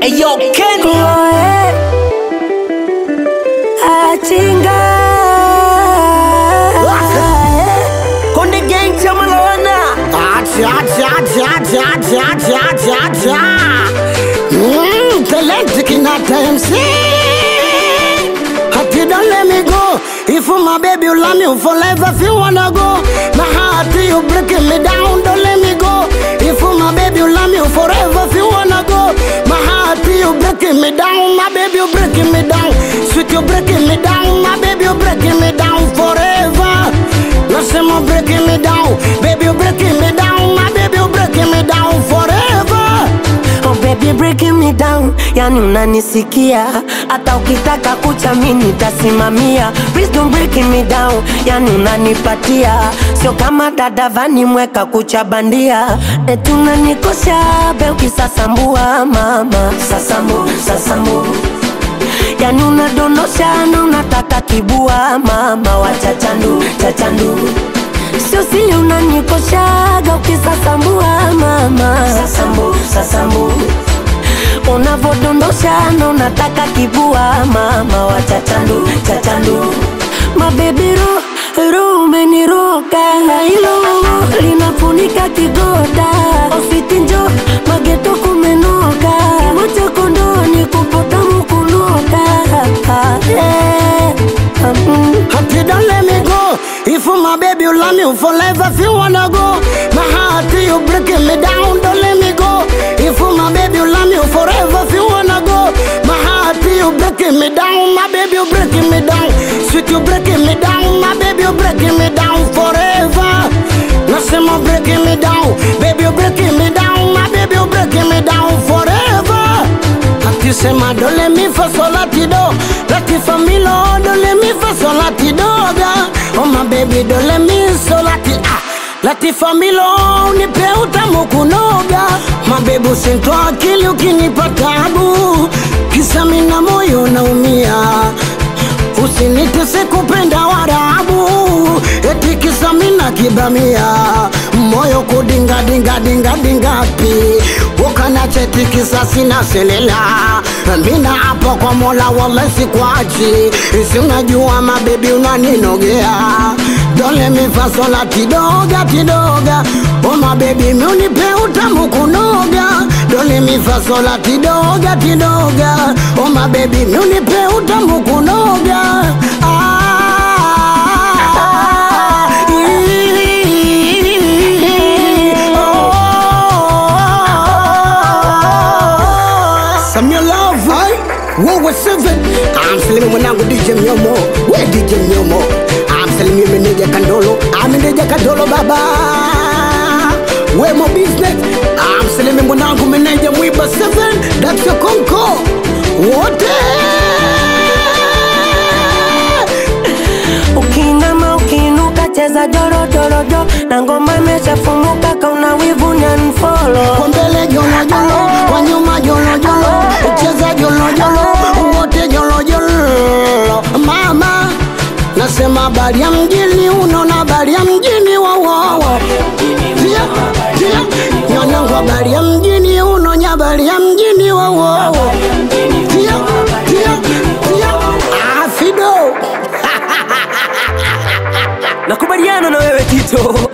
Ayo Ken Achinga Konde gang chamalona Talent kinata MC. Happy don't let me go. If my baby you love me forever, if you wanna go, my heart you breaking me down. Don't let me go. If my baby you love me forever, if you wanna go, my heart you breaking me down. My baby you breaking me down. Sweet you breaking me down. My baby you breaking me down forever. No say more breaking me down. Baby you breaking me down. My baby you breaking me down forever. Oh baby breaking me down, yani unanisikia. Hata ukitaka kucha mimi nitasimamia. Please don't breaking me down, yani unanipatia. Sio kama dada vani mweka kucha bandia. Eti unanikosha be ukisasambua mama. Sasambu yani unadondosha na unataka kibua mama. Wachachandu sio sili unanikoshaga ukisasambua mama. Sasambu unavodondosha na unataka kibua mama. Wachachandu mabebi ro umeniroka. Hilo linafunika kigoda. Ofiti njo mageto kumenoka. Mocha kondoni kupota mukunoka. Happy don't let me go. If my baby you love me forever, if you wanna go, my heart you breaking me down. Don't let me go. If my baby you love me forever, if you wanna go, my heart you breaking me down. My baby you breaking me down. Sweet you breaking me down. My baby you breaking me down forever. No say more breaking me down. Baby you breaking me down. My baby you breaking me down forever. Happy say my don't let me for solatido. Lati familo don't let me for solatidoga. Oh my baby don't let me solati Lati familo nipe utamu kunoga. My baby usinto akili ukinipa tabu. Kisa mina moyo naumia. Usinitese kupenda warabu. Eti kisa mina kibamia. Moyo kudinga dinga pi. Ukana cheti kisa sina selela. Mina hapo kwa mola wallahi sikuachi. Isi unajua mabebi unaninogea. Don't let me fa sola tidoga. Oh my baby mi unipe utamu kunoga. Don't let me fa sola tidoga. Oh my baby mi unipe utamu kunoga. Some your love, right? What was 7? I'm selling mwanangu DJ Myomo. Where DJ Myomo? I'm selling you meneja Kandolo. I'm meneja Kandolo baba. Where my business? I'm selling mwanangu meneja Mwiba 7. That's your conco. What? Ukinama ukinuka cheza joro. Na ngoma imeshafumuka kauna wivu ni unfollow. Kwa mbele jolo. Kwa nyuma jolo. Ucheza jolo. Uwote jolo. Mama nasema bali ya mjini unaona bali ya mjini wawawa. Tia Nyanangwa bali ya mjini unonya bali ya mjini wawawa. Tia Nakubaliana na wewe Tito.